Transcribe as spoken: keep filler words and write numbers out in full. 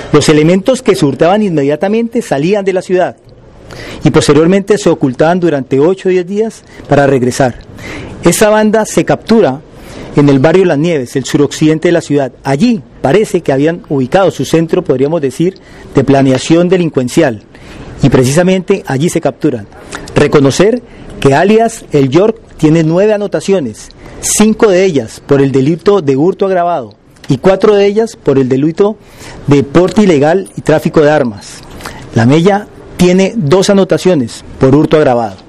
Los elementos que se hurtaban inmediatamente salían de la ciudad y posteriormente se ocultaban durante ocho o diez días para regresar. Esta banda se captura en el barrio Las Nieves, el suroccidente de la ciudad. Allí parece que habían ubicado su centro, podríamos decir, de planeación delincuencial, y precisamente allí se capturan. Reconocer que alias El York tiene nueve anotaciones, cinco de ellas por el delito de hurto agravado y cuatro de ellas por el delito de porte ilegal y tráfico de armas. La Mella tiene dos anotaciones por hurto agravado.